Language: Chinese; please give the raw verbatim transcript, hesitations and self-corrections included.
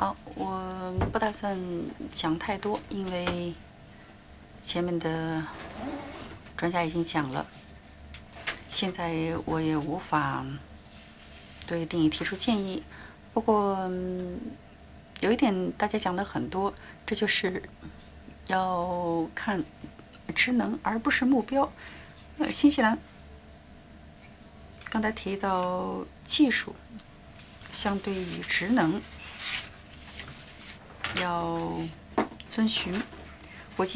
好，我不打算讲太多，因为前面的专家已经讲了。现在我也无法对定义提出建议。不过，嗯有一点大家讲的很多，这就是要看职能而不是目标。呃，新西兰刚才提到技术相对于职能要遵循